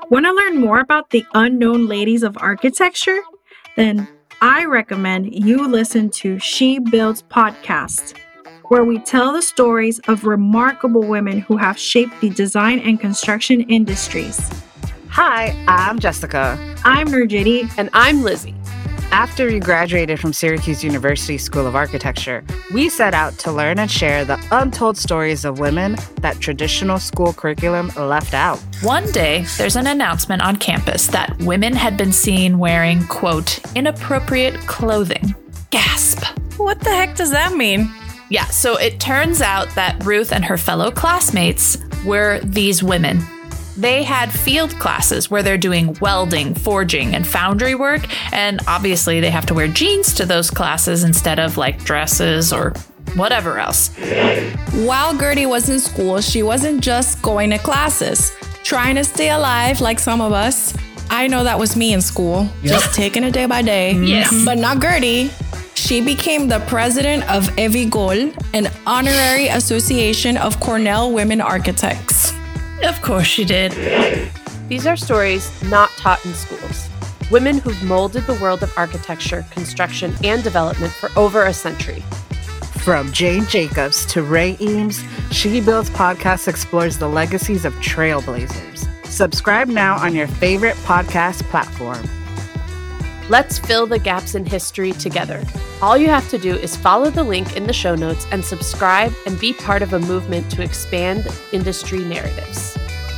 Want to learn more about the unknown ladies of architecture? Then I recommend you listen to She Builds podcast, where we tell the stories of remarkable women who have shaped the design and construction industries. Hi, I'm Jessica. I'm Nurjiti. And I'm Lizzie. After we graduated from Syracuse University School of Architecture, we set out to learn and share the untold stories of women that traditional school curriculum left out. One day, there's an announcement on campus that women had been seen wearing, quote, inappropriate clothing. Gasp. What the heck does that mean? Yeah, so it turns out that Ruth and her fellow classmates were these women. They had field classes where they're doing welding, forging, and foundry work, and obviously they have to wear jeans to those classes instead of like dresses or whatever else. While Gertie was in school, she wasn't just going to classes, trying to stay alive like some of us. I know that was me in school, just taking it day by day. Yes. But not Gertie. She became the president of Evigol, an honorary association of Cornell women architects. Of course she did. These are stories not taught in schools. Women who've molded the world of architecture, construction, and development for over a century. From Jane Jacobs to Ray Eames, She Builds podcast explores the legacies of trailblazers. Subscribe now on your favorite podcast platform. Let's fill the gaps in history together. All you have to do is follow the link in the show notes and subscribe and be part of a movement to expand industry narratives.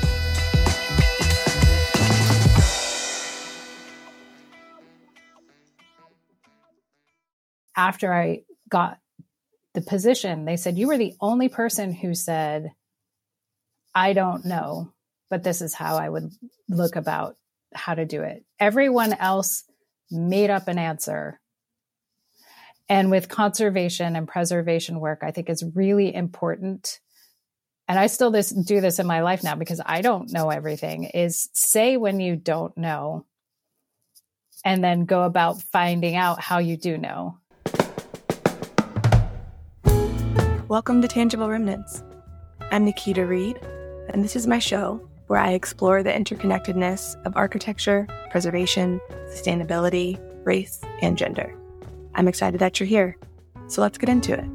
After I got the position, they said, you were the only person who said, I don't know, but this is how I would look about how to do it. Everyone else made up an answer. And with conservation and preservation work, I think it's really important. And I still do this in my life now because I don't know everything, is say when you don't know and then go about finding out how you do know. Welcome to Tangible Remnants. I'm Nikita Reed, and this is my show where I explore the interconnectedness of architecture, preservation, sustainability, race, and gender. I'm excited that you're here, so let's get into it.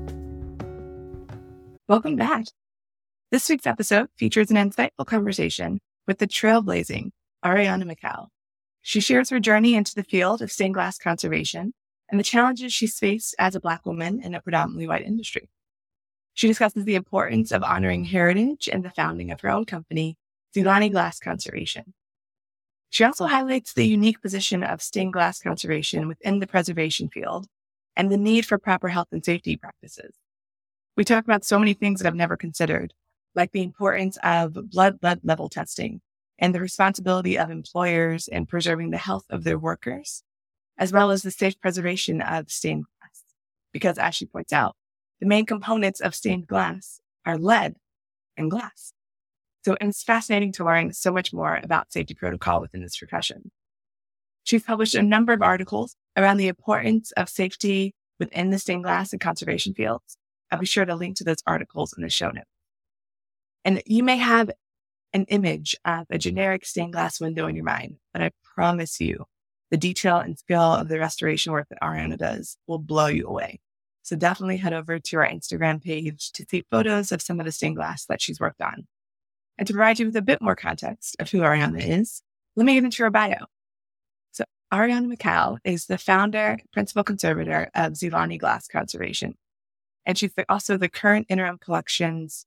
Welcome back. This week's episode features an insightful conversation with the trailblazing Ariana Mikal. She shares her journey into the field of stained glass conservation and the challenges she's faced as a Black woman in a predominantly white industry. She discusses the importance of honoring heritage and the founding of her own company, Zilani Glass Conservation. She also highlights the unique position of stained glass conservation within the preservation field and the need for proper health and safety practices. We talk about so many things that I've never considered, like the importance of blood level testing and the responsibility of employers in preserving the health of their workers, as well as the safe preservation of stained glass. Because as she points out, the main components of stained glass are lead and glass. So it's fascinating to learn so much more about safety protocol within this profession. She's published a number of articles around the importance of safety within the stained glass and conservation fields. I'll be sure to link to those articles in the show notes. And you may have an image of a generic stained glass window in your mind, but I promise you the detail and skill of the restoration work that Ariana does will blow you away. So definitely head over to our Instagram page to see photos of some of the stained glass that she's worked on. And to provide you with a bit more context of who Ariana is, let me get into her bio. So Ariana Mikal is the founder, principal conservator of Zilani Glass Conservation. And she's also the current interim collections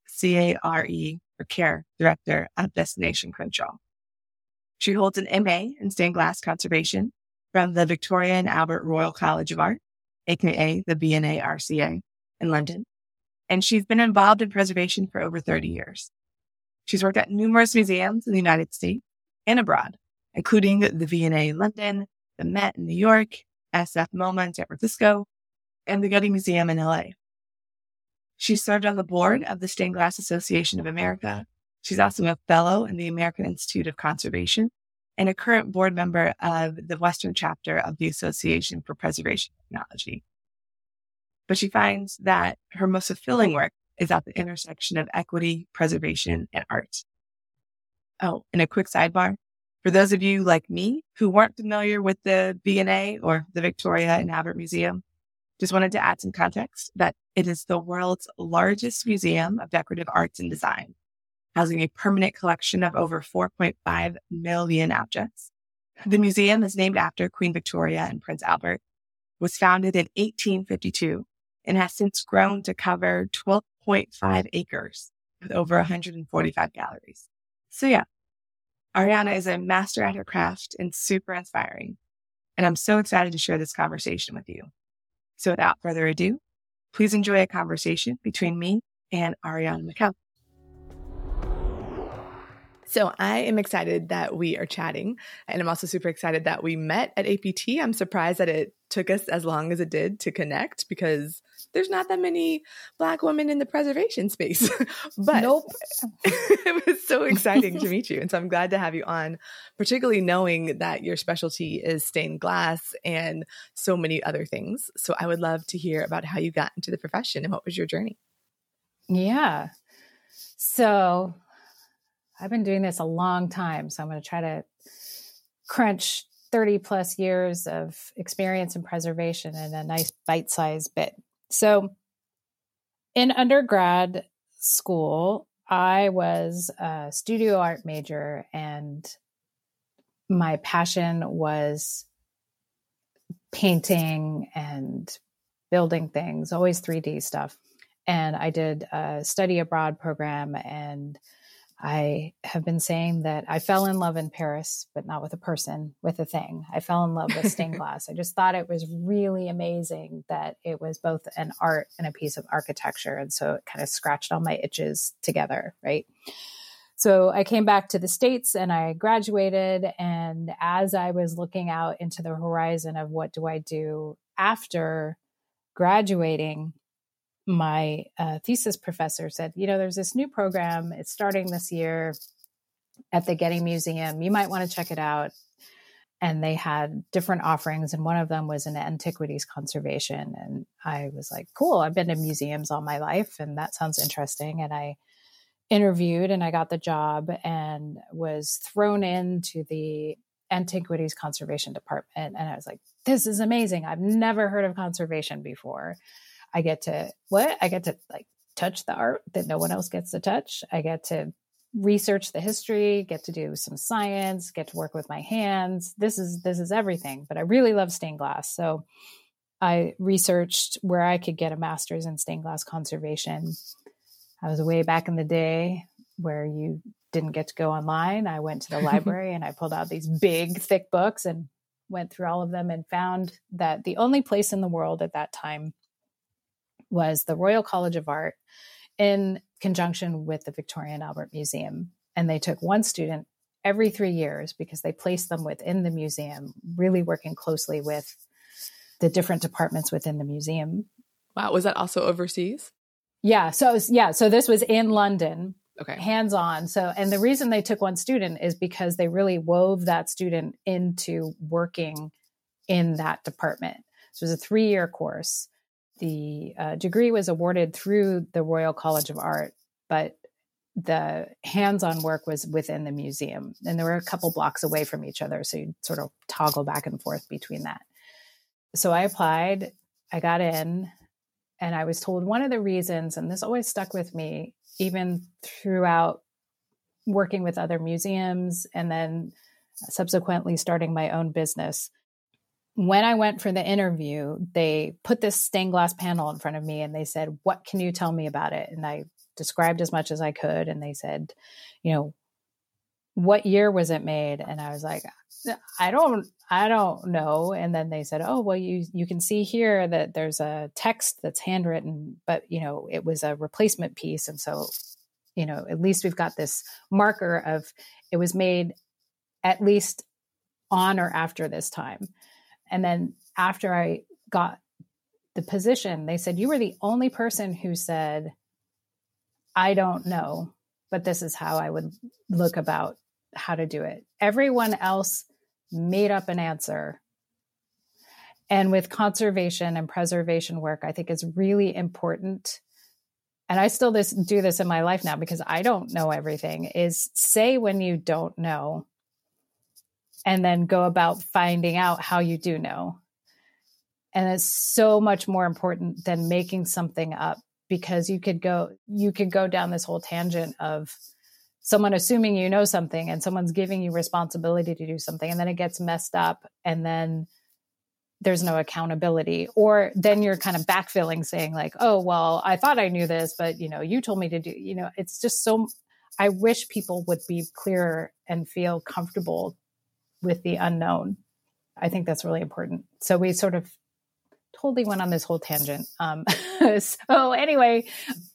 CARE director of Destination Crenshaw. She holds an MA in stained glass conservation from the Victoria and Albert Royal College of Art, aka the BNA RCA in London. And she's been involved in preservation for over 30 years. She's worked at numerous museums in the United States and abroad, including the V&A in London, the Met in New York, SF MoMA in San Francisco, and the Getty Museum in LA. She served on the board of the Stained Glass Association of America. She's also a fellow in the American Institute of Conservation and a current board member of the Western chapter of the Association for Preservation Technology. But she finds that her most fulfilling work is at the intersection of equity, preservation, and art. Oh, and a quick sidebar. For those of you like me who weren't familiar with the V&A or the Victoria and Albert Museum, just wanted to add some context that it is the world's largest museum of decorative arts and design, housing a permanent collection of over 4.5 million objects. The museum is named after Queen Victoria and Prince Albert, was founded in 1852, and has since grown to cover 12.5 acres with over 145 galleries. So yeah, Ariana is a master at her craft and super inspiring. And I'm so excited to share this conversation with you. So without further ado, please enjoy a conversation between me and Ariana Mikkel. So I am excited that we are chatting, and I'm also super excited that we met at APT. I'm surprised that it took us as long as it did to connect because there's not that many Black women in the preservation space. But Nope. It was so exciting to meet you. And so I'm glad to have you on, particularly knowing that your specialty is stained glass and so many other things. So I would love to hear about how you got into the profession and what was your journey. Yeah. So I've been doing this a long time. So I'm going to try to crunch 30 plus years of experience in preservation in a nice bite-sized bit. So in undergrad school, I was a studio art major, and my passion was painting and building things, always 3D stuff. And I did a study abroad program, and I have been saying that I fell in love in Paris, but not with a person, with a thing. I fell in love with stained glass. I just thought it was really amazing that it was both an art and a piece of architecture. And so it kind of scratched all my itches together, right? So I came back to the States and I graduated. And as I was looking out into the horizon of what do I do after graduating, my thesis professor said, there's this new program. It's starting this year at the Getty Museum. You might want to check it out. And they had different offerings. And one of them was in antiquities conservation. And I was like, cool, I've been to museums all my life. And that sounds interesting. And I interviewed and I got the job and was thrown into the antiquities conservation department. And I was like, this is amazing. I've never heard of conservation before. I get to like touch the art that no one else gets to touch. I get to research the history, get to do some science, get to work with my hands. This is everything, but I really love stained glass. So I researched where I could get a master's in stained glass conservation. I was way back in the day where you didn't get to go online. I went to the library and I pulled out these big, thick books and went through all of them and found that the only place in the world at that time was the Royal College of Art in conjunction with the Victoria and Albert Museum. And they took one student every 3 years because they placed them within the museum, really working closely with the different departments within the museum. Wow. Was that also overseas? Yeah. So this was in London, okay, hands-on. So, and the reason they took one student is because they really wove that student into working in that department. So it was a 3-year course. The degree was awarded through the Royal College of Art, but the hands-on work was within the museum. And there were a couple blocks away from each other. So you'd sort of toggle back and forth between that. So I applied, I got in, and I was told one of the reasons, and this always stuck with me, even throughout working with other museums and then subsequently starting my own business. When I went for the interview, they put this stained glass panel in front of me and they said, what can you tell me about it? And I described as much as I could. And they said, what year was it made? And I was like, I don't know. And then they said, oh, well, you can see here that there's a text that's handwritten, but it was a replacement piece. And so, at least we've got this marker of it was made at least on or after this time. And then after I got the position, they said, you were the only person who said, I don't know, but this is how I would look about how to do it. Everyone else made up an answer. And with conservation and preservation work, I think it's really important and I still do this in my life now because I don't know everything, is say when you don't know and then go about finding out how you do know. And it's so much more important than making something up, because you could go down this whole tangent of someone assuming you know something and someone's giving you responsibility to do something, and then it gets messed up, and then there's no accountability. Or then you're kind of backfilling, saying like, oh, well, I thought I knew this, but you told me to do, it's just so, I wish people would be clearer and feel comfortable with the unknown. I think that's really important. So we sort of totally went on this whole tangent. So anyway,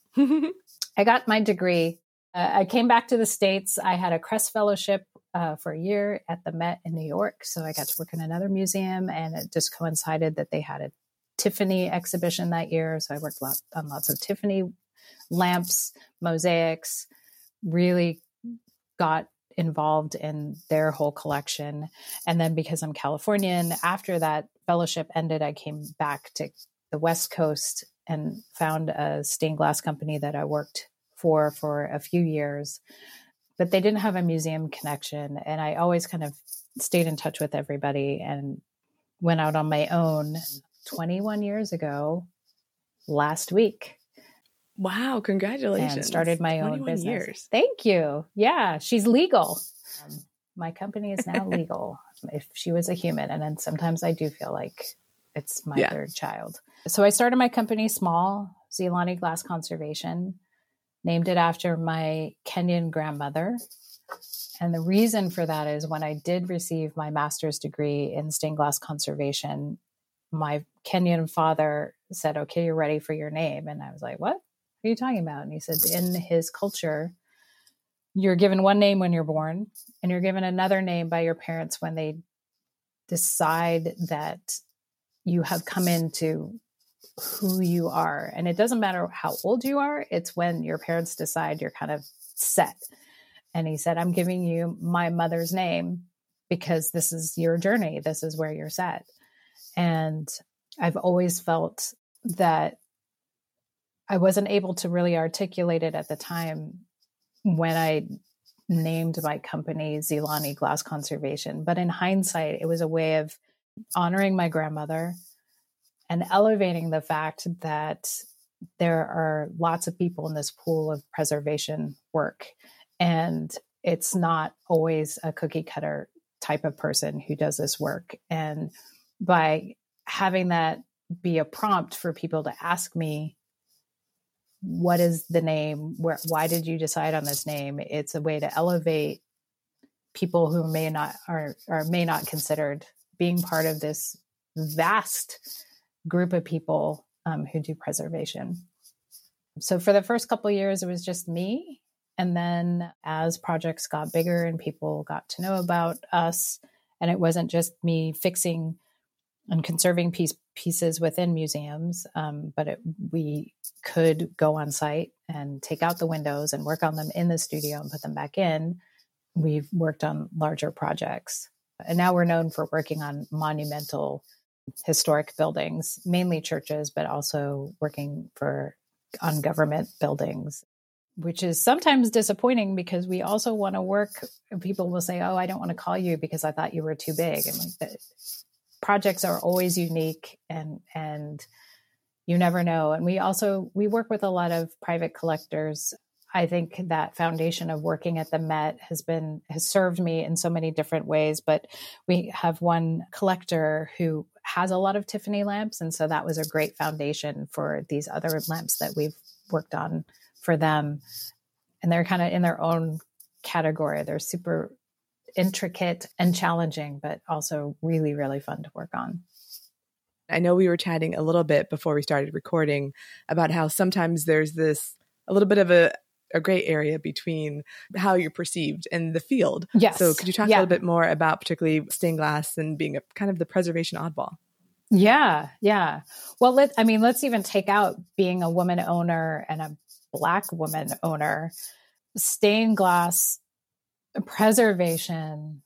I got my degree. I came back to the States. I had a Crest Fellowship for a year at the Met in New York. So I got to work in another museum, and it just coincided that they had a Tiffany exhibition that year. So I worked on lots of Tiffany lamps, mosaics, really got involved in their whole collection. And then because I'm Californian, after that fellowship ended, I came back to the West Coast and found a stained glass company that I worked for a few years, but they didn't have a museum connection. And I always kind of stayed in touch with everybody and went out on my own 21 years ago last week. Wow, congratulations. And started my own business. Years. Thank you. Yeah, she's legal. My company is now legal. If she was a human. And then sometimes I do feel like it's my third child. So I started my company small, Zilani Glass Conservation, named it after my Kenyan grandmother. And the reason for that is when I did receive my master's degree in stained glass conservation, my Kenyan father said, okay, you're ready for your name. And I was like, what are you talking about? And he said, in his culture, you're given one name when you're born, and you're given another name by your parents when they decide that you have come into who you are. And it doesn't matter how old you are. It's when your parents decide you're kind of set. And he said, I'm giving you my mother's name because this is your journey. This is where you're set. And I've always felt that I wasn't able to really articulate it at the time when I named my company Zilani Glass Conservation. But in hindsight, it was a way of honoring my grandmother and elevating the fact that there are lots of people in this pool of preservation work. And it's not always a cookie cutter type of person who does this work. And by having that be a prompt for people to ask me, what is the name? Why did you decide on this name? It's a way to elevate people who may not considered being part of this vast group of people who do preservation. So for the first couple of years, it was just me. And then as projects got bigger and people got to know about us, and it wasn't just me fixing and conserving pieces within museums, but we could go on site and take out the windows and work on them in the studio and put them back in. We've worked on larger projects. And now we're known for working on monumental historic buildings, mainly churches, but also working on government buildings, which is sometimes disappointing because we also want to work. People will say, oh, I don't want to call you because I thought you were too big. And like, projects are always unique and you never know. And we work with a lot of private collectors. I think that foundation of working at the Met has served me in so many different ways, but we have one collector who has a lot of Tiffany lamps. And so that was a great foundation for these other lamps that we've worked on for them. And they're kind of in their own category. They're super intricate and challenging, but also really, really fun to work on. I know we were chatting a little bit before we started recording about how sometimes there's a little bit of a gray area between how you're perceived and the field. Yes. So could you talk a little bit more about particularly stained glass and being a kind of the preservation oddball? Yeah. Yeah. Well, let's even take out being a woman owner and a Black woman owner. Stained glass preservation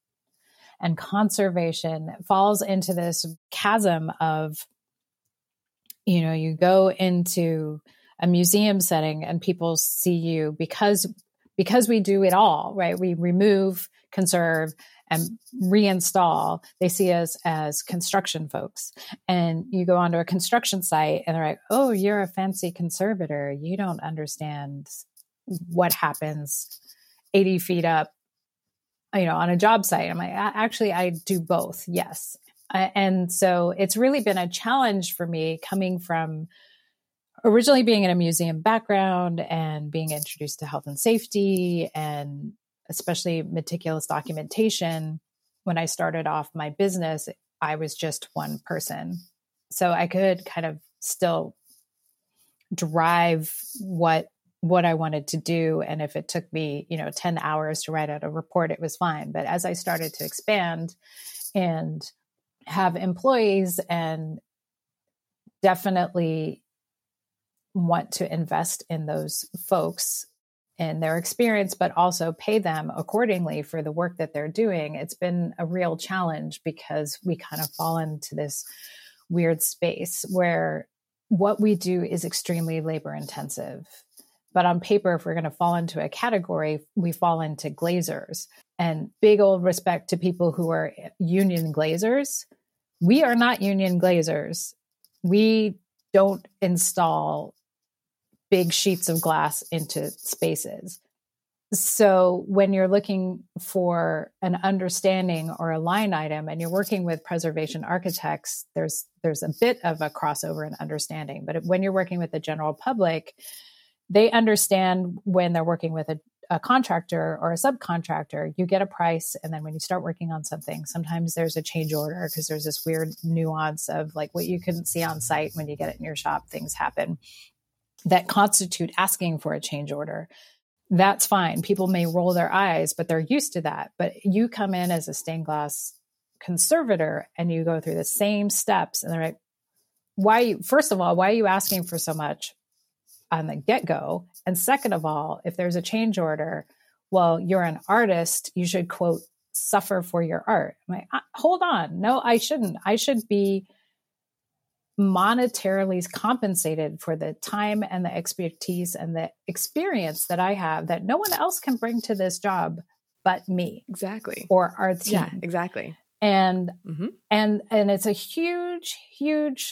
and conservation falls into this chasm of, you go into a museum setting and people see you because we do it all, right? We remove, conserve, and reinstall. They see us as construction folks. And you go onto a construction site and they're like, oh, you're a fancy conservator. You don't understand what happens 80 feet up, on a job site. I'm like, actually, I do both. Yes. And so it's really been a challenge for me coming from originally being in a museum background and being introduced to health and safety and especially meticulous documentation. When I started off my business, I was just one person. So I could kind of still drive what I wanted to do. And if it took me, 10 hours to write out a report, it was fine. But as I started to expand and have employees and definitely want to invest in those folks and their experience, but also pay them accordingly for the work that they're doing, it's been a real challenge because we kind of fall into this weird space where what we do is extremely labor intensive. But on paper, if we're going to fall into a category, we fall into glazers. And big old respect to people who are union glazers. We are not union glazers. We don't install big sheets of glass into spaces. So when you're looking for an understanding or a line item and you're working with preservation architects, there's a bit of a crossover in understanding. But when you're working with the general public, they understand when they're working with a contractor or a subcontractor, you get a price. And then when you start working on something, sometimes there's a change order because there's this weird nuance of like what you couldn't see on site when you get it in your shop, things happen that constitute asking for a change order. That's fine. People may roll their eyes, but they're used to that. But you come in as a stained glass conservator and you go through the same steps and they're like, first of all, why are you asking for so much on the get-go? And second of all, if there's a change order, well, you're an artist, you should, quote, suffer for your art. I'm like, hold on. No, I shouldn't. I should be monetarily compensated for the time and the expertise and the experience that I have that no one else can bring to this job but me. Exactly. Or our team. Yeah, exactly. And and it's a huge, huge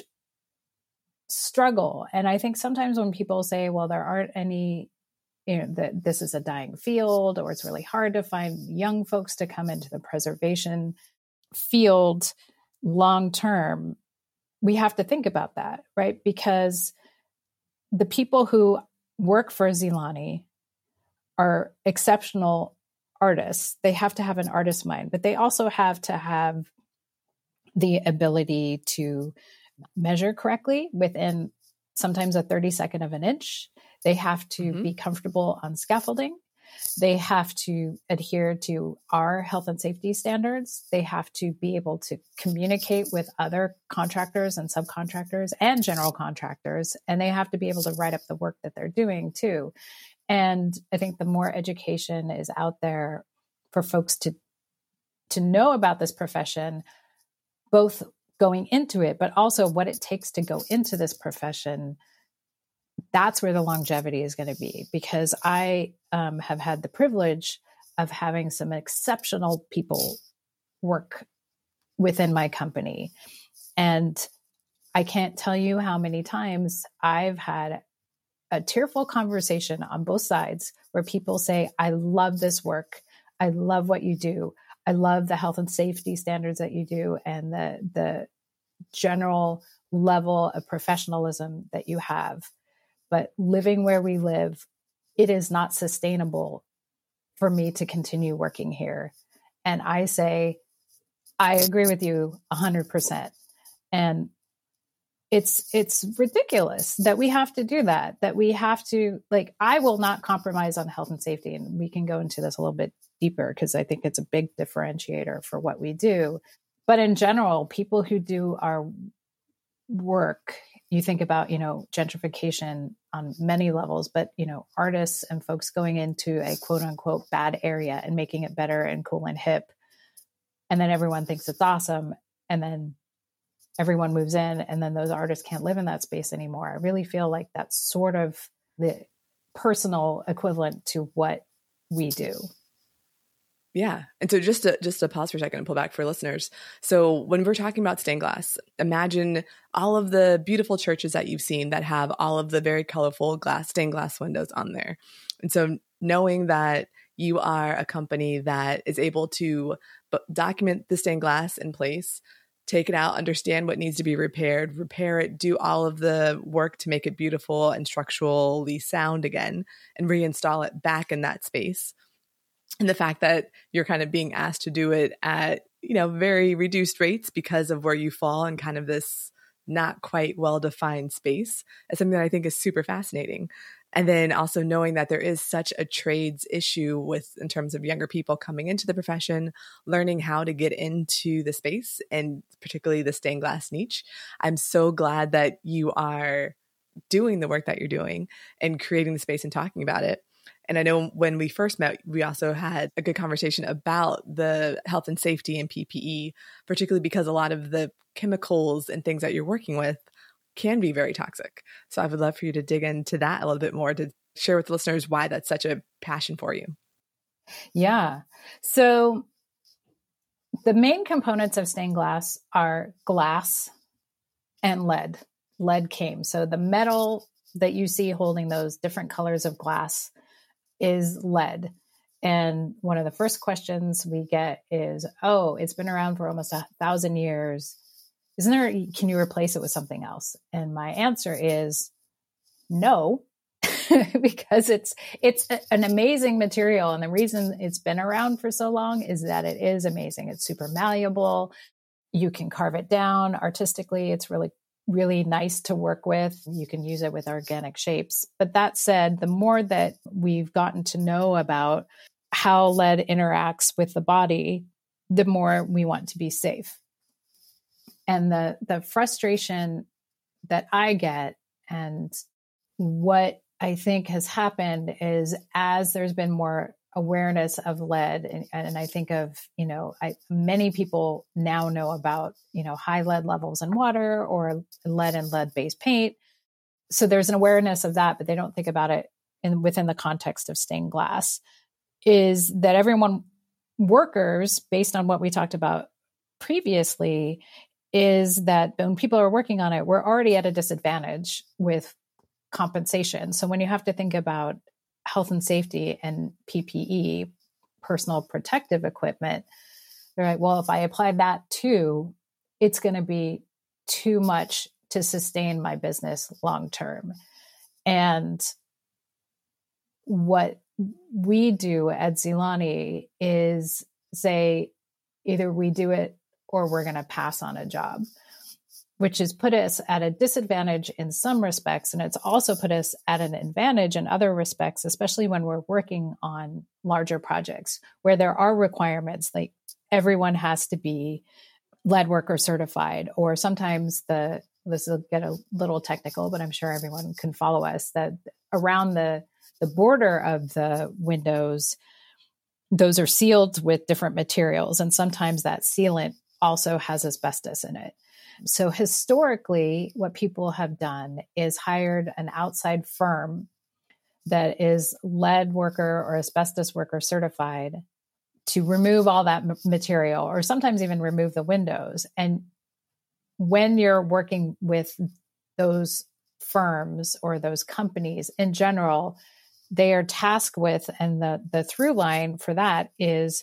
struggle. And I think sometimes when people say, well, there aren't any, that this is a dying field, or it's really hard to find young folks to come into the preservation field long term, we have to think about that, right? Because the people who work for Zilani are exceptional artists. They have to have an artist mind, but they also have to have the ability to measure correctly within sometimes a 32nd of an inch. They have to be comfortable on scaffolding. They have to adhere to our health and safety standards. They have to be able to communicate with other contractors and subcontractors and general contractors. And they have to be able to write up the work that they're doing too. And I think the more education is out there for folks to know about this profession, both going into it, but also what it takes to go into this profession, that's where the longevity is going to be. Because I have had the privilege of having some exceptional people work within my company. And I can't tell you how many times I've had a tearful conversation on both sides where people say, I love this work. I love what you do. I love the health and safety standards that you do and the general level of professionalism that you have. But living where we live, it is not sustainable for me to continue working here. And I say, I agree with you 100%. And it's ridiculous that we have to do that we have to, like, I will not compromise on health and safety. And we can go into this a little bit deeper because I think it's a big differentiator for what we do. But in general, people who do our work, you think about, gentrification on many levels, but, artists and folks going into a quote unquote bad area and making it better and cool and hip. And then everyone thinks it's awesome. And then everyone moves in and then those artists can't live in that space anymore. I really feel like that's sort of the personal equivalent to what we do. Yeah. And so just to pause for a second and pull back for listeners. So when we're talking about stained glass, imagine all of the beautiful churches that you've seen that have all of the very colorful stained glass windows on there. And so knowing that you are a company that is able to document the stained glass in place, take it out, understand what needs to be repaired, repair it, do all of the work to make it beautiful and structurally sound again, and reinstall it back in that space. And the fact that you're kind of being asked to do it at, very reduced rates because of where you fall in kind of this not quite well-defined space is something that I think is super fascinating. And then also knowing that there is such a trades issue in terms of younger people coming into the profession, learning how to get into the space and particularly the stained glass niche. I'm so glad that you are doing the work that you're doing and creating the space and talking about it. And I know when we first met, we also had a good conversation about the health and safety and PPE, particularly because a lot of the chemicals and things that you're working with can be very toxic. So I would love for you to dig into that a little bit more to share with the listeners why that's such a passion for you. Yeah. So the main components of stained glass are glass and lead. Lead came. So the metal that you see holding those different colors of glass is lead. And one of the first questions we get is, it's been around for almost 1,000 years. Can you replace it with something else? And my answer is no, because it's an amazing material. And the reason it's been around for so long is that it is amazing. It's super malleable. You can carve it down artistically. It's really, really nice to work with. You can use it with organic shapes. But that said, the more that we've gotten to know about how lead interacts with the body, the more we want to be safe. And the frustration that I get and what I think has happened is as there's been more awareness of lead, and I think of, many people now know about, high lead levels in water or lead and lead-based paint. So there's an awareness of that, but they don't think about it within the context of stained glass, is that workers, based on what we talked about previously, is that when people are working on it, we're already at a disadvantage with compensation. So when you have to think about health and safety and PPE, personal protective equipment, they're like, well, if I apply that too, it's going to be too much to sustain my business long term. And what we do at Zilani is say, either we do it or we're going to pass on a job, which has put us at a disadvantage in some respects. And it's also put us at an advantage in other respects, especially when we're working on larger projects where there are requirements, like everyone has to be lead worker certified, or sometimes this will get a little technical, but I'm sure everyone can follow us, that around the border of the windows, those are sealed with different materials. And sometimes that sealant also has asbestos in it. So historically, what people have done is hired an outside firm that is lead worker or asbestos worker certified to remove all that material, or sometimes even remove the windows. And when you're working with those firms or those companies in general, they are tasked with, and the through line for that is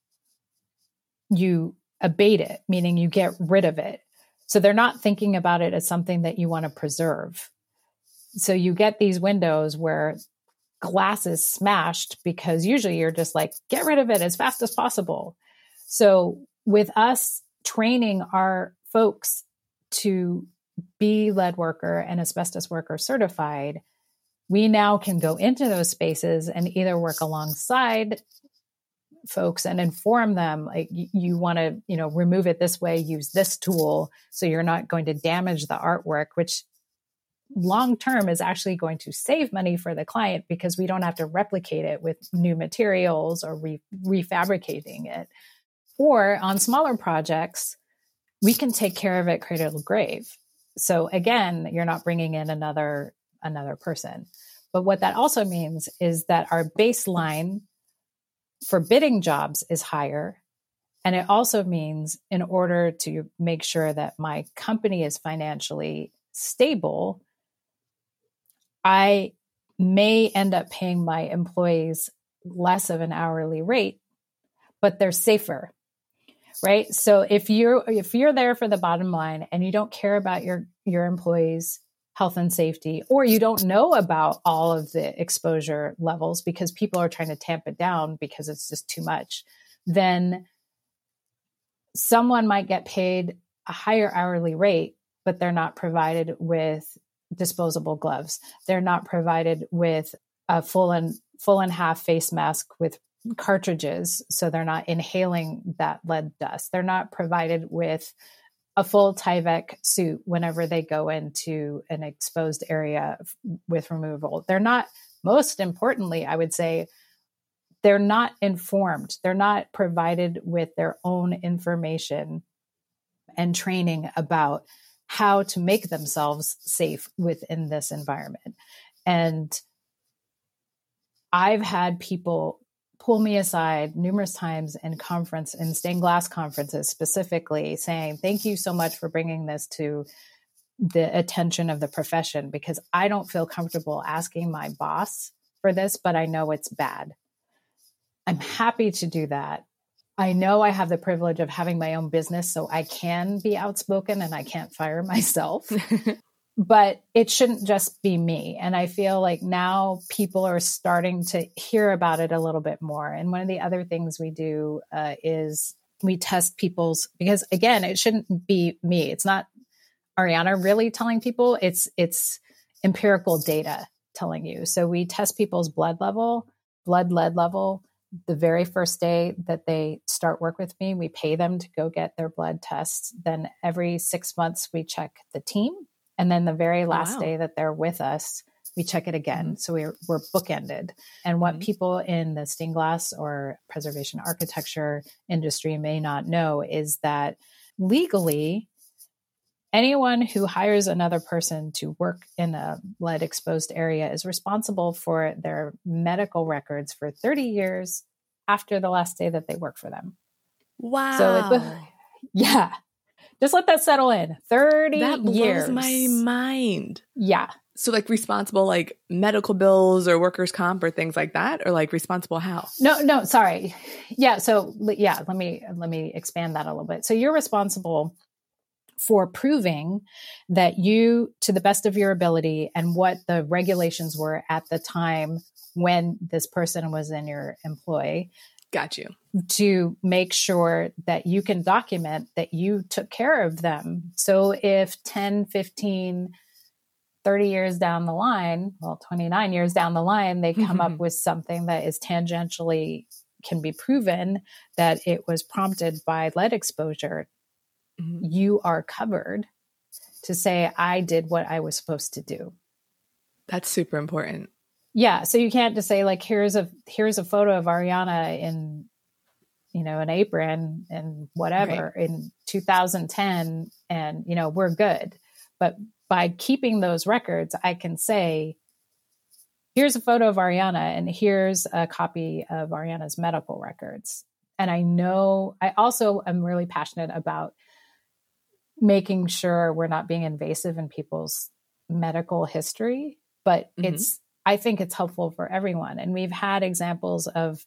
you abate it, meaning you get rid of it. So they're not thinking about it as something that you want to preserve. So you get these windows where glass is smashed because usually you're just like, get rid of it as fast as possible. So with us training our folks to be lead worker and asbestos worker certified, we now can go into those spaces and either work alongside folks and inform them, like, you want to, remove it this way, use this tool so you're not going to damage the artwork, which long term is actually going to save money for the client because we don't have to replicate it with new materials or refabricating it. Or on smaller projects, we can take care of it cradle to grave. So again, you're not bringing in another person. But what that also means is that our baseline for bidding jobs is higher. And it also means in order to make sure that my company is financially stable, I may end up paying my employees less of an hourly rate, but they're safer, right? So if you're there for the bottom line and you don't care about your employees' health and safety, or you don't know about all of the exposure levels because people are trying to tamp it down because it's just too much, then someone might get paid a higher hourly rate, but they're not provided with disposable gloves. They're not provided with a full and half face mask with cartridges, so they're not inhaling that lead dust. They're not provided with a full Tyvek suit whenever they go into an exposed area with removal. They're not, most importantly, I would say, they're not informed. They're not provided with their own information and training about how to make themselves safe within this environment. And I've had people pull me aside numerous times in stained glass conferences specifically, saying, thank you so much for bringing this to the attention of the profession, because I don't feel comfortable asking my boss for this, but I know it's bad. I'm happy to do that. I know I have the privilege of having my own business, so I can be outspoken and I can't fire myself. But it shouldn't just be me. And I feel like now people are starting to hear about it a little bit more. And one of the other things we do is we test because again, it shouldn't be me. It's not Ariana really telling people, it's empirical data telling you. So we test people's blood lead level, the very first day that they start work with me. We pay them to go get their blood tests. Then every 6 months we check the team. And then the very last day that they're with us, we check it again. So we're bookended. And what people in the stained glass or preservation architecture industry may not know is that legally, anyone who hires another person to work in a lead exposed area is responsible for their medical records for 30 years after the last day that they work for them. Wow. So yeah. Just let that settle in. 30 years. That blows my mind. Yeah. So like responsible, like medical bills or workers' comp or things like that, or like responsible how? No, sorry. Yeah. So yeah, let me expand that a little bit. So you're responsible for proving that you, to the best of your ability and what the regulations were at the time when this person was in your employ. Got you. To make sure that you can document that you took care of them. So if 10, 15, 30 years down the line, 29 years down the line, they come up with something that is tangentially can be proven that it was prompted by lead exposure, you are covered to say, I did what I was supposed to do. That's super important. Yeah. So you can't just say like, here's a photo of Ariana in, an apron and whatever in 2010 and, we're good. But by keeping those records, I can say, here's a photo of Ariana and here's a copy of Ariana's medical records. And I also am really passionate about making sure we're not being invasive in people's medical history, but I think it's helpful for everyone. And we've had examples of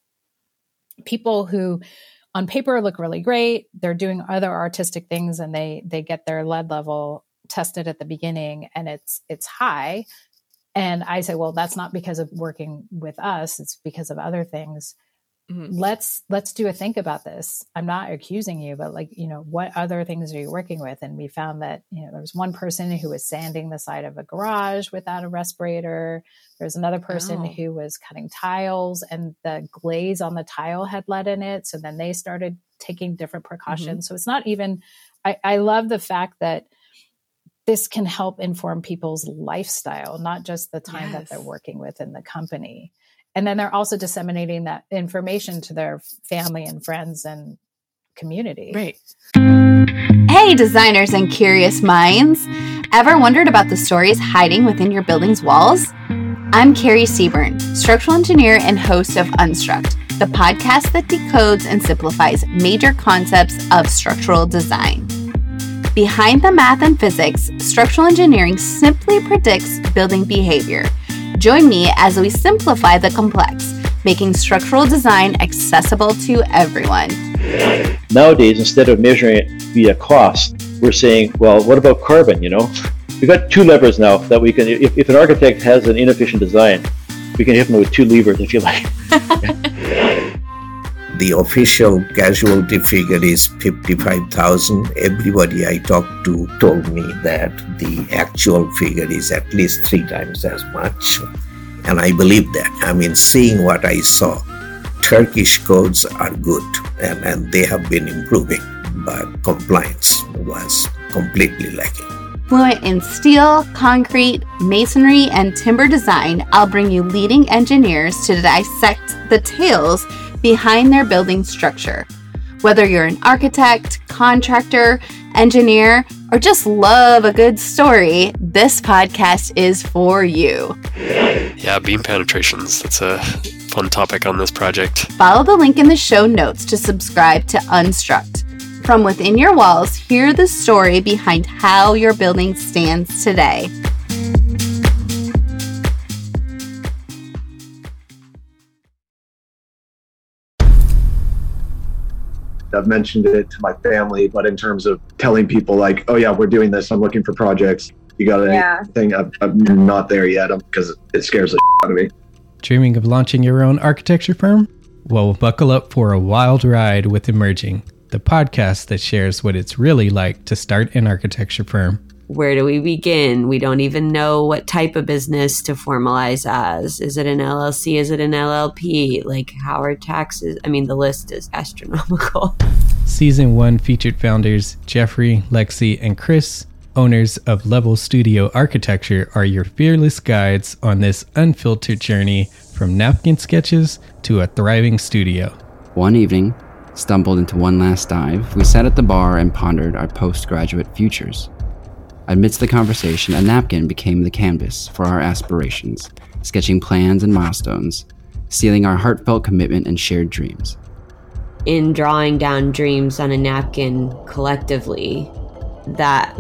people who on paper look really great. They're doing other artistic things and they get their lead level tested at the beginning and it's high. And I say, well, that's not because of working with us. It's because of other things. Let's do a think about this. I'm not accusing you, but what other things are you working with? And we found that, there was one person who was sanding the side of a garage without a respirator. There's another person who was cutting tiles and the glaze on the tile had lead in it. So then they started taking different precautions. So it's not even, I love the fact that this can help inform people's lifestyle, not just the time that they're working within the company. And then they're also disseminating that information to their family and friends and community. Right. Hey, designers and curious minds. Ever wondered about the stories hiding within your building's walls? I'm Carrie Seaburn, structural engineer and host of Unstruct, the podcast that decodes and simplifies major concepts of structural design. Behind the math and physics, structural engineering simply predicts building behavior. Join me as we simplify the complex, making structural design accessible to everyone. Nowadays, instead of measuring it via cost, we're saying, well, what about carbon, We've got two levers now that we can, if an architect has an inefficient design, we can hit them with two levers, if you like. The official casualty figure is 55,000. Everybody I talked to told me that the actual figure is at least 3 times as much. And I believe that. I mean, seeing what I saw, Turkish codes are good and they have been improving, but compliance was completely lacking. Fluent in steel, concrete, masonry, and timber design, I'll bring you leading engineers to dissect the tales behind their building structure. Whether you're an architect, contractor, engineer, or just love a good story, this podcast is for you. Yeah, beam penetrations. That's a fun topic on this project. Follow the link in the show notes to subscribe to Unstruct. From within your walls, hear the story behind how your building stands today. I've mentioned it to my family, but in terms of telling people like, oh yeah, we're doing this, I'm looking for projects, you got anything? I'm not there yet because it scares the shit out of me. Dreaming of launching your own architecture firm? Well, buckle up for a wild ride with Emerging, the podcast that shares what it's really like to start an architecture firm. Where do we begin? We don't even know what type of business to formalize as. Is it an LLC? Is it an LLP? Like, how are taxes? I mean, the list is astronomical. Season 1 featured founders Jeffrey, Lexi, and Chris, owners of Level Studio Architecture, are your fearless guides on this unfiltered journey from napkin sketches to a thriving studio. One evening, stumbled into one last dive, we sat at the bar and pondered our postgraduate futures. Amidst the conversation, a napkin became the canvas for our aspirations, sketching plans and milestones, sealing our heartfelt commitment and shared dreams. In drawing down dreams on a napkin collectively, that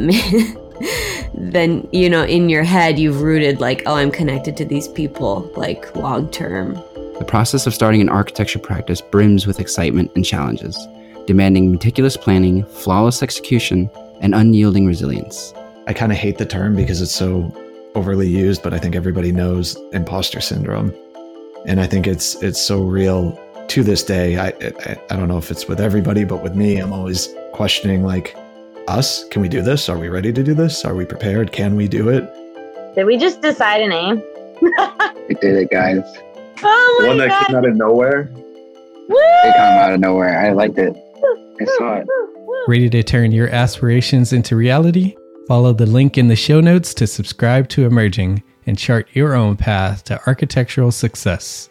then, in your head, you've rooted like, oh, I'm connected to these people, like long term. The process of starting an architecture practice brims with excitement and challenges, demanding meticulous planning, flawless execution, and unyielding resilience. I kind of hate the term because it's so overly used, but I think everybody knows imposter syndrome. And I think it's so real to this day. I don't know if it's with everybody, but with me, I'm always questioning like, us? Can we do this? Are we ready to do this? Are we prepared? Can we do it? Did we just decide a name? We did it, guys. Oh my God. The one that came out of nowhere? Woo! It came out of nowhere. I liked it. I saw it. Ready to turn your aspirations into reality? Follow the link in the show notes to subscribe to Emerging and chart your own path to architectural success.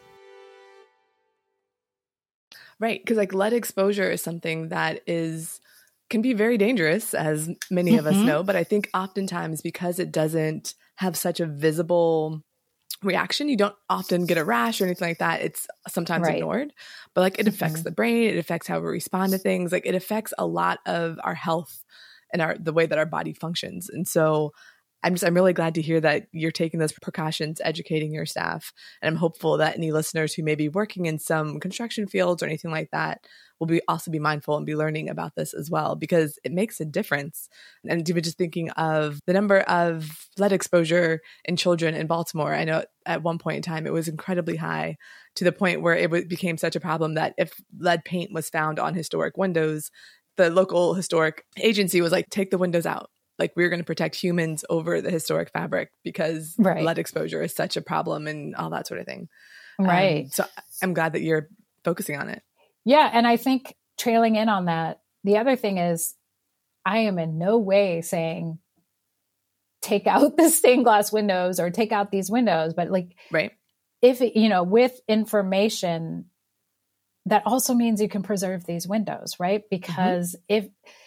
Right, because like lead exposure is something that can be very dangerous, as many of us know, but I think oftentimes because it doesn't have such a visible reaction, you don't often get a rash or anything like that. It's sometimes ignored, but like it affects the brain, it affects how we respond to things, like it affects a lot of our health and the way that our body functions. And so I'm really glad to hear that you're taking those precautions, educating your staff. And I'm hopeful that any listeners who may be working in some construction fields or anything like that will also be mindful and be learning about this as well, because it makes a difference. And even just thinking of the number of lead exposure in children in Baltimore, I know at one point in time it was incredibly high, to the point where it became such a problem that if lead paint was found on historic windows, the local historic agency was like, take the windows out. Like, we're going to protect humans over the historic fabric because lead exposure is such a problem and all that sort of thing. Right. So I'm glad that you're focusing on it. Yeah. And I think trailing in on that, the other thing is I am in no way saying take out the stained glass windows or take out these windows, but like, right. If, with information, that also means you can preserve these windows, right? Because if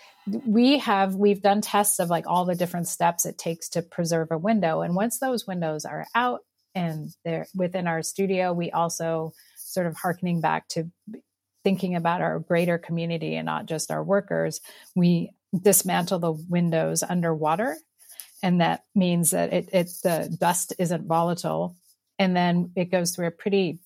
we've done tests of like all the different steps it takes to preserve a window. And once those windows are out and they're within our studio, we also sort of hearkening back to thinking about our greater community and not just our workers, we dismantle the windows underwater. And that means that the dust isn't volatile. And then it goes through a pretty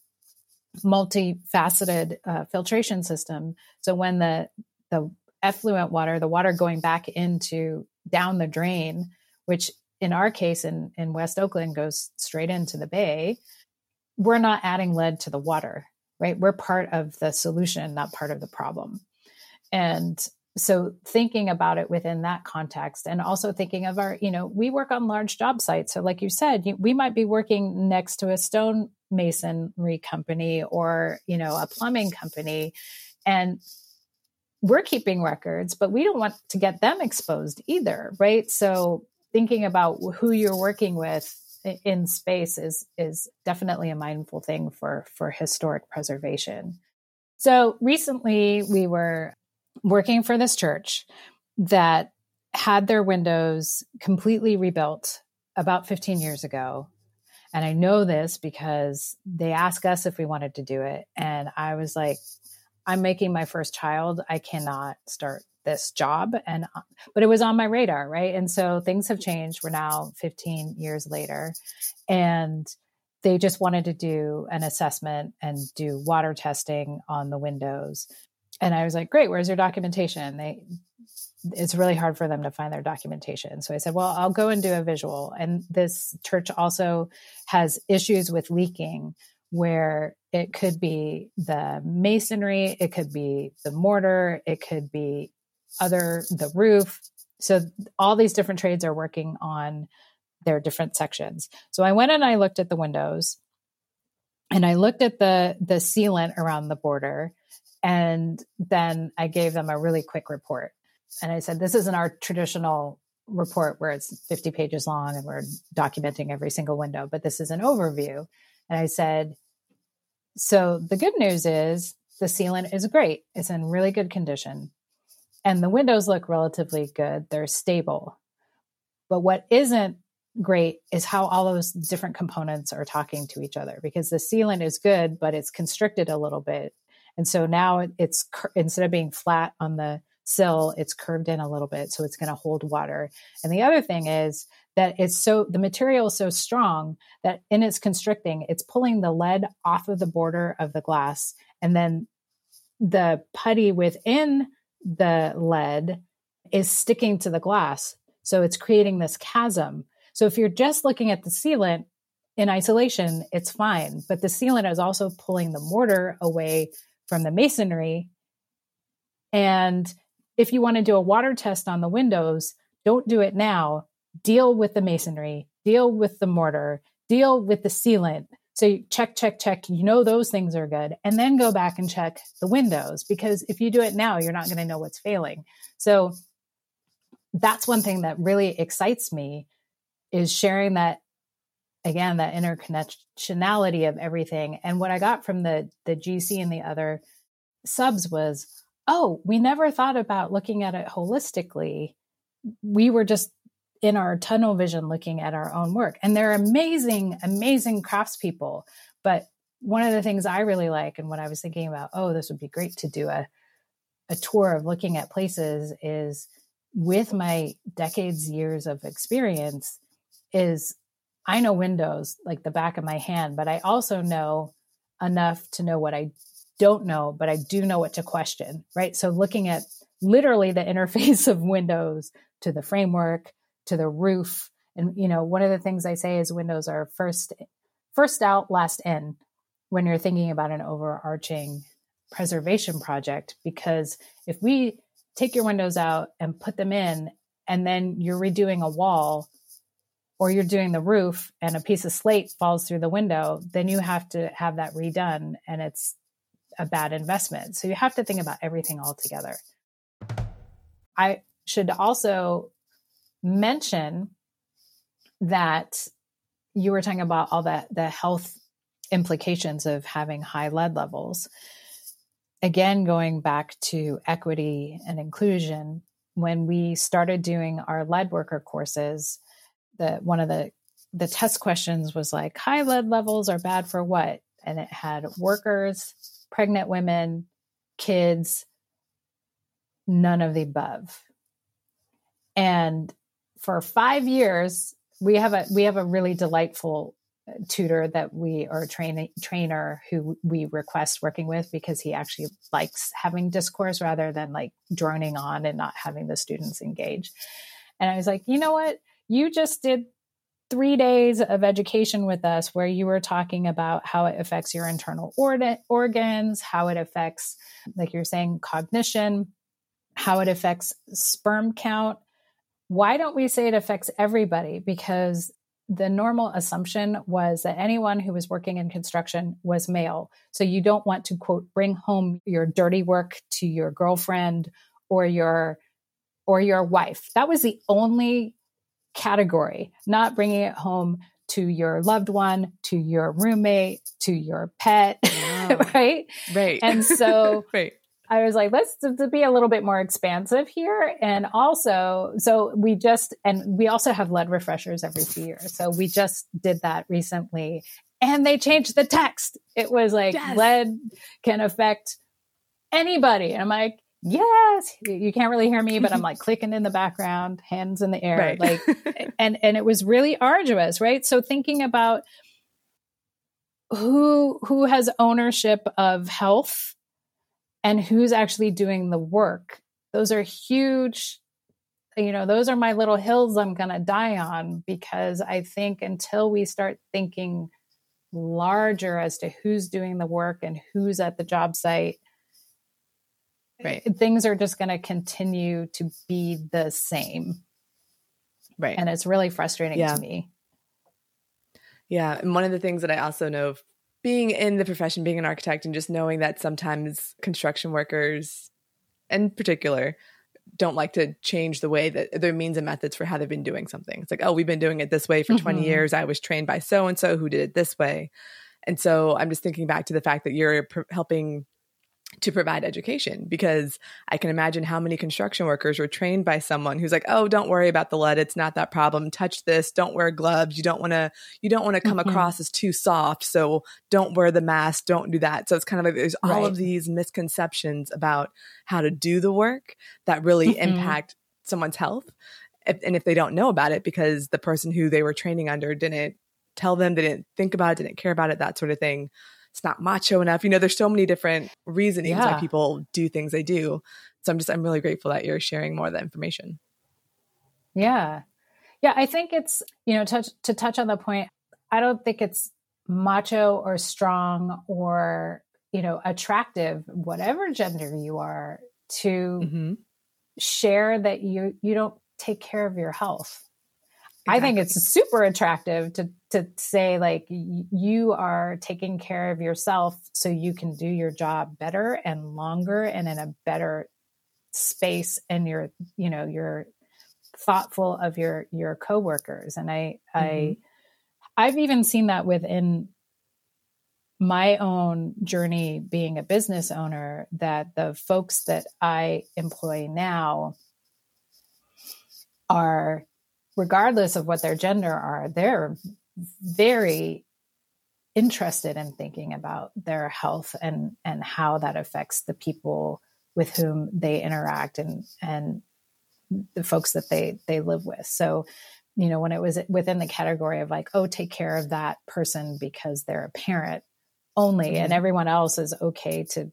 multifaceted filtration system. So when the effluent water, the water going back down the drain, which in our case in West Oakland goes straight into the bay, we're not adding lead to the water, right? We're part of the solution, not part of the problem. And so thinking about it within that context, and also thinking of we work on large job sites. So like you said, we might be working next to a stone masonry company or, a plumbing company, and we're keeping records, but we don't want to get them exposed either, right? So thinking about who you're working with in space is definitely a mindful thing for historic preservation. So recently we were working for this church that had their windows completely rebuilt about 15 years ago. And I know this because they asked us if we wanted to do it. And I was like, I'm making my first child. I cannot start this job. But it was on my radar, right? And so things have changed. We're now 15 years later, and they just wanted to do an assessment and do water testing on the windows. And I was like, great, where's your documentation? It's really hard for them to find their documentation. So I said, well, I'll go and do a visual. And this church also has issues with leaking, where it could be the masonry, it could be the mortar, it could be the roof. So all these different trades are working on their different sections. So I went and I looked at the windows, and I looked at the sealant around the border, and then I gave them a really quick report. And I said, this isn't our traditional report where it's 50 pages long and we're documenting every single window, but this is an overview. And I said, so the good news is the sealant is great. It's in really good condition. And the windows look relatively good. They're stable. But what isn't great is how all those different components are talking to each other, because the sealant is good, but it's constricted a little bit. And so now it's, instead of being flat on the sill, it's curved in a little bit. So it's going to hold water. And the other thing is that the material is so strong that in its constricting, it's pulling the lead off of the border of the glass. And then the putty within the lead is sticking to the glass. So it's creating this chasm. So if you're just looking at the sealant in isolation, it's fine. But the sealant is also pulling the mortar away from the masonry. And if you want to do a water test on the windows, don't do it now. Deal with the masonry, deal with the mortar, deal with the sealant. So you check. Those things are good. And then go back and check the windows, because if you do it now, you're not going to know what's failing. So that's one thing that really excites me, is sharing that, again, that interconnectionality of everything. And what I got from the GC and the other subs was, oh, we never thought about looking at it holistically. We were just in our tunnel vision looking at our own work. And they're amazing, amazing craftspeople. But one of the things I really like, and what I was thinking about, this would be great to do a tour of looking at places, is with my years of experience, is I know windows like the back of my hand, but I also know enough to know what I don't know, but I do know what to question, right? So looking at literally the interface of windows to the framework, to the roof. And, one of the things I say is windows are first out, last in, when you're thinking about an overarching preservation project. Because if we take your windows out and put them in, and then you're redoing a wall, or you're doing the roof and a piece of slate falls through the window, then you have to have that redone, and it's a bad investment. So you have to think about everything all together. I should also mention that you were talking about all the health implications of having high lead levels. again, going back to equity and inclusion, when we started doing our lead worker courses, one of the test questions was like, high lead levels are bad for what? And it had workers, pregnant women, kids, none of the above. And for 5 years, we have a really delightful tutor that trainer who we request working with, because he actually likes having discourse rather than like droning on and not having the students engage. And I was like, you know what? You just did 3 days of education with us where you were talking about how it affects your internal organs, how it affects, like you're saying, cognition, how it affects sperm count. Why don't we say it affects everybody? Because the normal assumption was that anyone who was working in construction was male. So you don't want to, quote, bring home your dirty work to your girlfriend or your wife. That was the only category, not bringing it home to your loved one, to your roommate, to your pet, right? Right. And so right. I was like, let's be a little bit more expansive here. And also, we also have lead refreshers every few years. So we just did that recently, and they changed the text. It was like, lead can affect anybody. And I'm like, yes, you can't really hear me, but I'm like clicking in the background, hands in the air, right. like, and it was really arduous, right? So thinking about who has ownership of health and who's actually doing the work. Those are huge, those are my little hills I'm going to die on, because I think until we start thinking larger as to who's doing the work and who's at the job site, right, things are just going to continue to be the same. Right. And it's really frustrating to me. Yeah. And one of the things that I also know, being in the profession, being an architect, and just knowing that sometimes construction workers in particular don't like to change the way that their means and methods for how they've been doing something. It's like, oh, we've been doing it this way for 20 years. I was trained by so-and-so who did it this way. And so I'm just thinking back to the fact that you're helping to provide education, because I can imagine how many construction workers were trained by someone who's like, oh, don't worry about the lead. It's not that problem. Touch this. Don't wear gloves. You don't want to come across as too soft. So don't wear the mask. Don't do that. So it's kind of like there's all of these misconceptions about how to do the work that really impact someone's health. And if they don't know about it, because the person who they were training under didn't tell them, they didn't think about it, didn't care about it, that sort of thing. It's not macho enough. There's so many different reasonings why people do things they do. So I'm really grateful that you're sharing more of that information. Yeah. Yeah. I think it's, to touch on the point, I don't think it's macho or strong or, attractive, whatever gender you are, to share that you don't take care of your health. Exactly. I think it's super attractive to say, like, you are taking care of yourself so you can do your job better and longer and in a better space, and you're thoughtful of your coworkers. And I've even seen that within my own journey being a business owner, that the folks that I employ now are, regardless of what their gender are, they're very interested in thinking about their health and how that affects the people with whom they interact and the folks that they live with. So, when it was within the category of like, oh, take care of that person because they're a parent only, and everyone else is okay to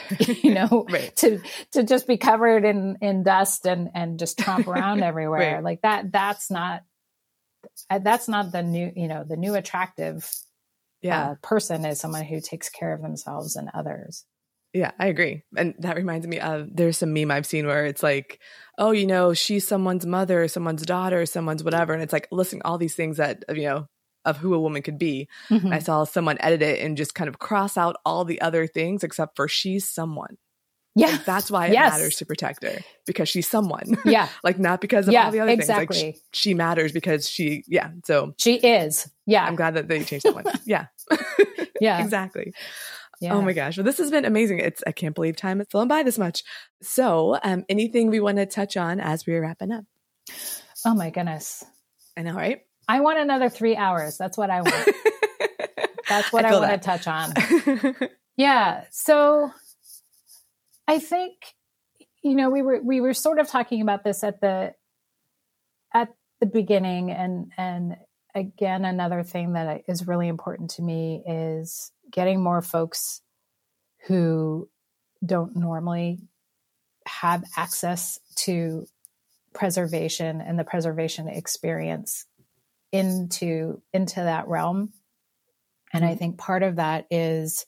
to just be covered in dust and just tromp around everywhere. Like that's not the new attractive person is someone who takes care of themselves and others. Yeah, I agree. And that reminds me of, there's some meme I've seen where it's like, oh, she's someone's mother, someone's daughter, someone's whatever. And it's like listing all these things that, of who a woman could be. And I saw someone edit it and just kind of cross out all the other things except for she's someone. Yeah. Like, that's why it matters to protect her, because she's someone. Yeah. Like, not because of all the other things. Like, she matters because so she is. Yeah. I'm glad that they changed that one. Yeah. Yeah. Exactly. Yeah. Oh my gosh. Well, this has been amazing. I can't believe time has flown by this much. So anything we want to touch on as we're wrapping up? Oh my goodness. I know, right? I want another 3 hours. That's what I want. That's what I want to touch on. Yeah. So I think, we were sort of talking about this at the beginning, and again, another thing that is really important to me is getting more folks who don't normally have access to preservation and the preservation experience into that realm. And I think part of that is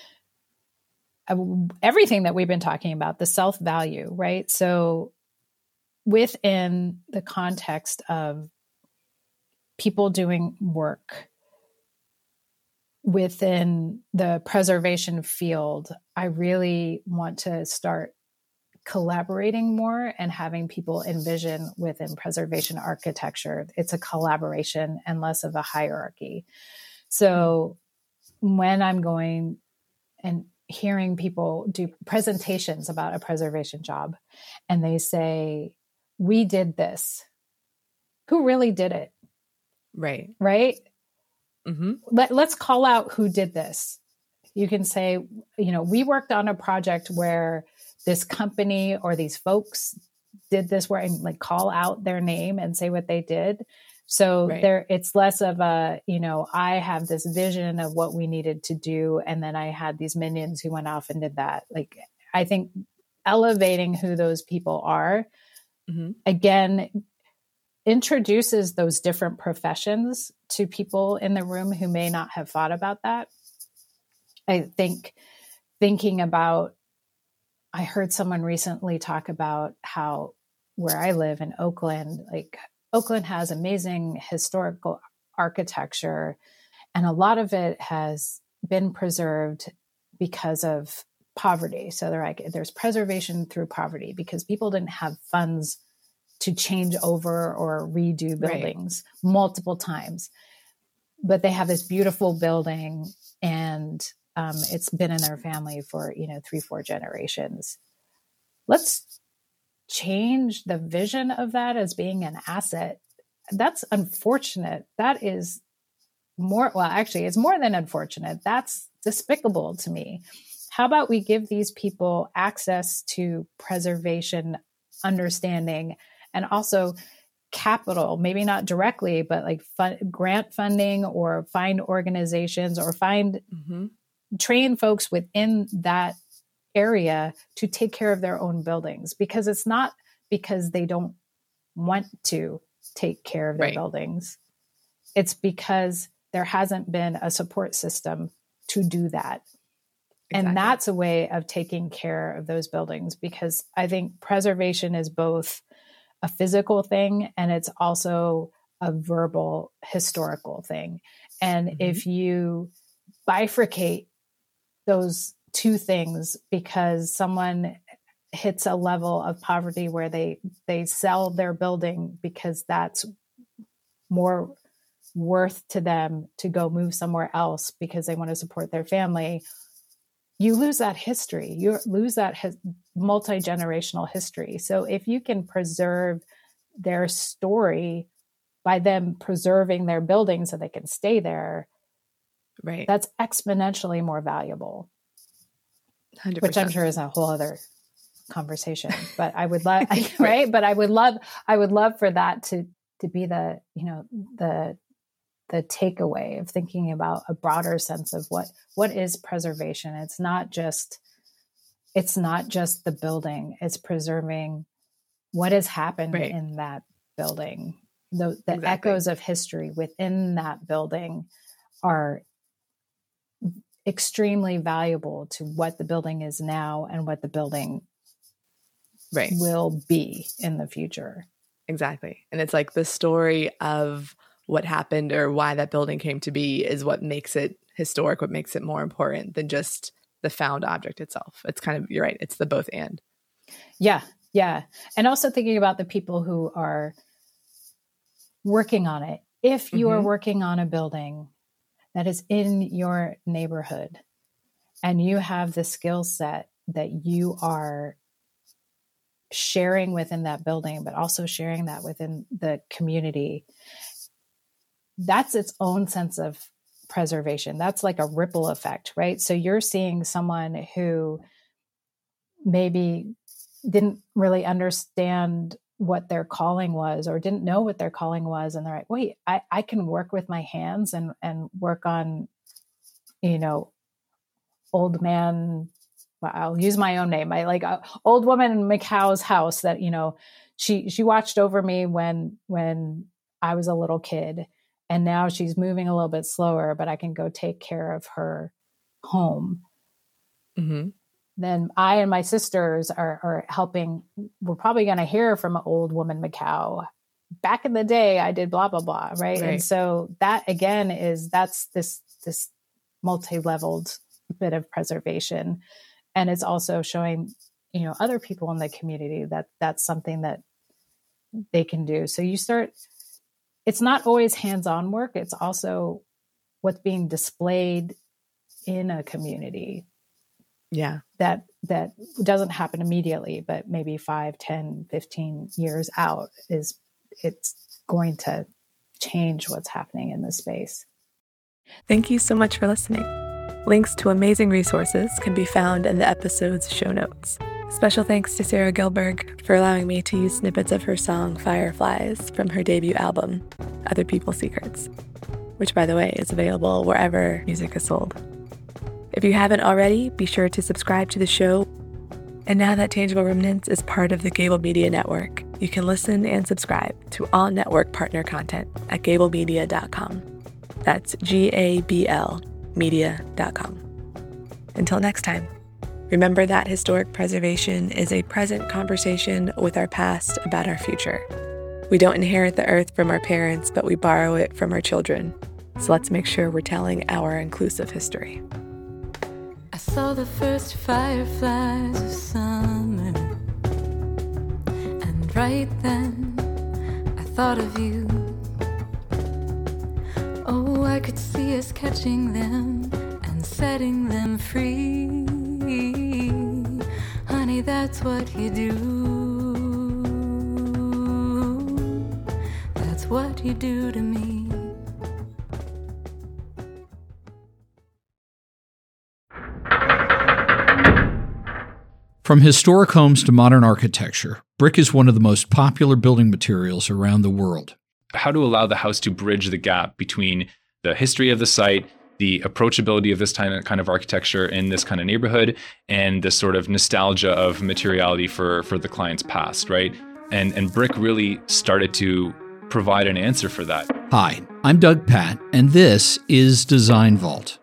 everything that we've been talking about, the self-value, right? So within the context of people doing work within the preservation field, I really want to start collaborating more and having people envision within preservation architecture. It's a collaboration and less of a hierarchy. So when I'm going and hearing people do presentations about a preservation job and they say, we did this, who really did it? Right. Right. Mm-hmm. Let's call out who did this. You can say, we worked on a project where this company or these folks did this, where and like call out their name and say what they did. So it's less of a, I have this vision of what we needed to do. And then I had these minions who went off and did that. Like, I think elevating who those people are, again, introduces those different professions to people in the room who may not have thought about that. I think thinking about, I heard someone recently talk about how where I live in Oakland, like Oakland has amazing historical architecture, and a lot of it has been preserved because of poverty. So there's preservation through poverty because people didn't have funds to change over or redo buildings multiple times. But they have this beautiful building, and it's been in their family for 3-4 generations. Let's change the vision of that as being an asset. That's unfortunate. That is it's more than unfortunate. That's despicable to me. How about we give these people access to preservation understanding and also capital, maybe not directly, but like grant funding, or find organizations, or train folks within that area to take care of their own buildings, because it's not because they don't want to take care of their buildings. It's because there hasn't been a support system to do that. Exactly. And that's a way of taking care of those buildings, because I think preservation is both a physical thing and it's also a verbal historical thing. And if you bifurcate those two things because someone hits a level of poverty where they sell their building because that's more worth to them to go move somewhere else because they want to support their family, you lose that history. You lose that multi-generational history. So if you can preserve their story by them preserving their building so they can stay there, that's exponentially more valuable. 100%. Which I'm sure is a whole other conversation. But I would love, But I would love for that to be the takeaway of thinking about a broader sense of what is preservation. It's not just the building. It's preserving what has happened in that building. The echoes of history within that building are extremely valuable to what the building is now and what the building will be in the future. Exactly. And it's like the story of what happened or why that building came to be is what makes it historic, what makes it more important than just the found object itself. It's kind of, you're right, it's the both and. Yeah. And also thinking about the people who are working on it. If you are working on a building that is in your neighborhood and you have the skill set that you are sharing within that building, but also sharing that within the community, that's its own sense of preservation. That's like a ripple effect, right? So you're seeing someone who maybe didn't really understand what their calling was or didn't know what their calling was. And they're like, wait, I can work with my hands and work on, old man, I'll use my own name. I like old woman in McCow's house that, she watched over me when I was a little kid, and now she's moving a little bit slower, but I can go take care of her home. Mm-hmm. Then I and my sisters are helping. We're probably going to hear from an old woman McCow. Back in the day, I did blah, blah, blah. Right. And so that again that's this multi-leveled bit of preservation. And it's also showing, other people in the community that that's something that they can do. So it's not always hands-on work. It's also what's being displayed in a community. Yeah. That doesn't happen immediately, but maybe 5, 10, 15 years out it's going to change what's happening in the space. Thank you so much for listening. Links to amazing resources can be found in the episode's show notes. Special thanks to Sarah Gilberg for allowing me to use snippets of her song Fireflies from her debut album, Other People's Secrets, which, by the way, is available wherever music is sold. If you haven't already, be sure to subscribe to the show. And now that Tangible Remnants is part of the Gable Media Network, you can listen and subscribe to all network partner content at gablemedia.com. That's GABL media.com. Until next time, remember that historic preservation is a present conversation with our past about our future. We don't inherit the earth from our parents, but we borrow it from our children. So let's make sure we're telling our inclusive history. I saw the first fireflies of summer, and right then I thought of you. Oh, I could see us catching them and setting them free. Honey, that's what you do. That's what you do to me. From historic homes to modern architecture, brick is one of the most popular building materials around the world. How to allow the house to bridge the gap between the history of the site, the approachability of this kind of architecture in this kind of neighborhood, and the sort of nostalgia of materiality for the client's past, right? And brick really started to provide an answer for that. Hi, I'm Doug Patt, and this is Design Vault.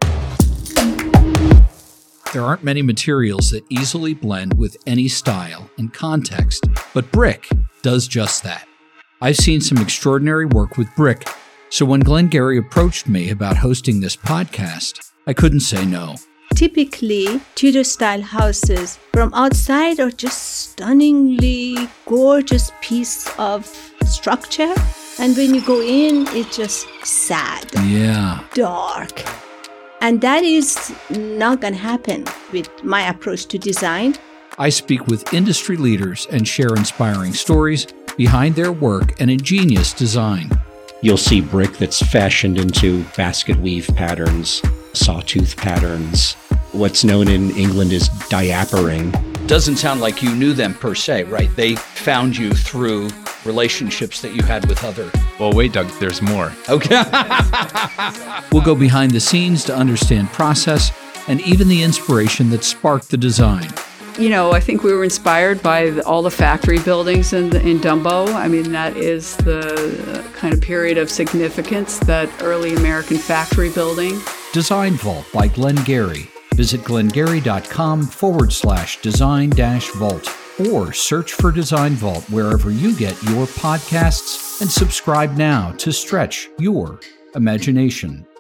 There aren't many materials that easily blend with any style and context, but brick does just that. I've seen some extraordinary work with brick, so when Glenn Gary approached me about hosting this podcast, I couldn't say no. Typically, Tudor-style houses from outside are just stunningly gorgeous piece of structure, and when you go in, it's just sad, dark. And that is not going to happen with my approach to design. I speak with industry leaders and share inspiring stories behind their work and ingenious design. You'll see brick that's fashioned into basket weave patterns, sawtooth patterns. What's known in England as diapering. Doesn't sound like you knew them per se, right? They found you through relationships that you had with other. Well, wait, Doug, there's more. Okay. We'll go behind the scenes to understand process and even the inspiration that sparked the design. You know, I think we were inspired by all the factory buildings in Dumbo. I mean, that is the kind of period of significance, that early American factory building. Design Vault by Glenn Gary. Visit glengary.com/design-vault or search for Design Vault wherever you get your podcasts and subscribe now to stretch your imagination.